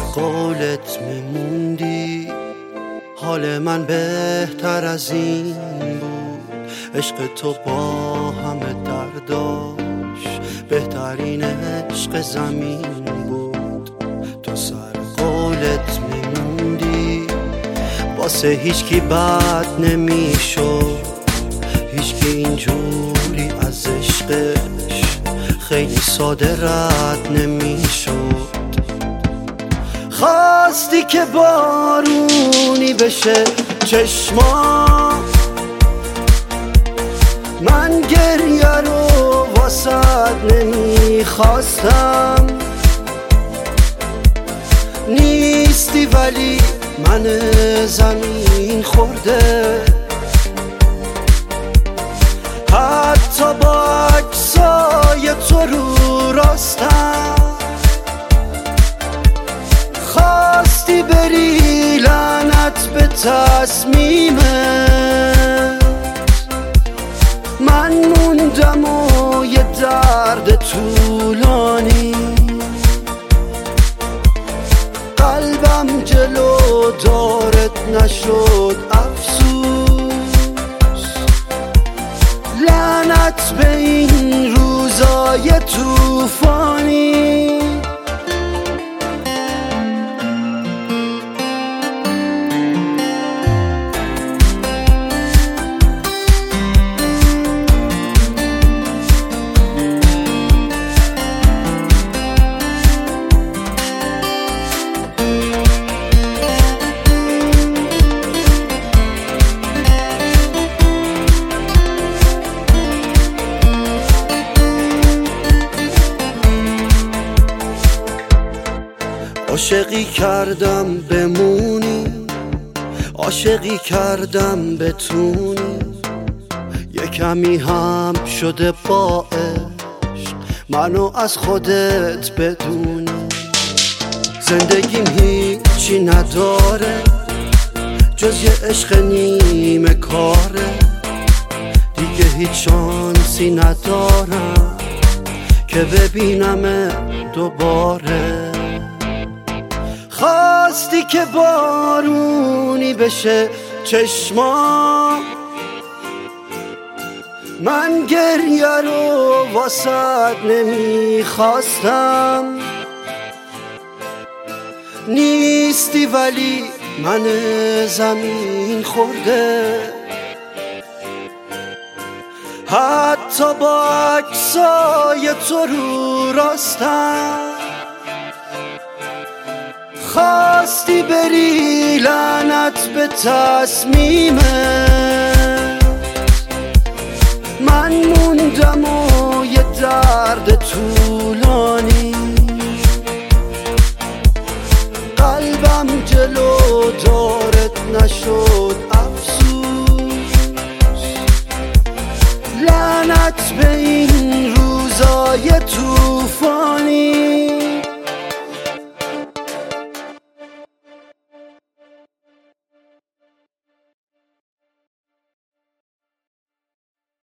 قولت میموندی حال من بهتر از این بود. عشق تو با همه درداش بهترین عشق زمین بود. تو سر قولت میموندی واسه هیچکی بد نمیشد، هیچکی اینجوری از عشقش خیلی ساده رد نمیشد. خواستی که بارونی بشه چشما، من گریه رو واسد نمیخواستم. نیستی ولی من زمین خورده، حتی با عکسای تو رو راستم. خواستی بری لعنت به تصمیمت، من موندم و یه درد طولانی. قلبم جلو دارت نشد افسوس، لعنت به این روزای طوفانی. عاشقی کردم بمونی، عاشقی کردم بتونی، یه کمی هم شده با عشق منو از خودت بدونی. زندگیم هیچی نداره جز یه عشق نیمه کاره، دیگه هیچ شانسی ندارم که ببینم دوباره. خواستی که بارونی بشه چشما، من گریه رو واسد نمیخواستم. نیستی ولی من زمین خورده، حتی با عکسای تو رو راستم. خواستی بری لعنت به تصمیمت، من موندم و یه درد طولانی. قلبم جلو دارت نشد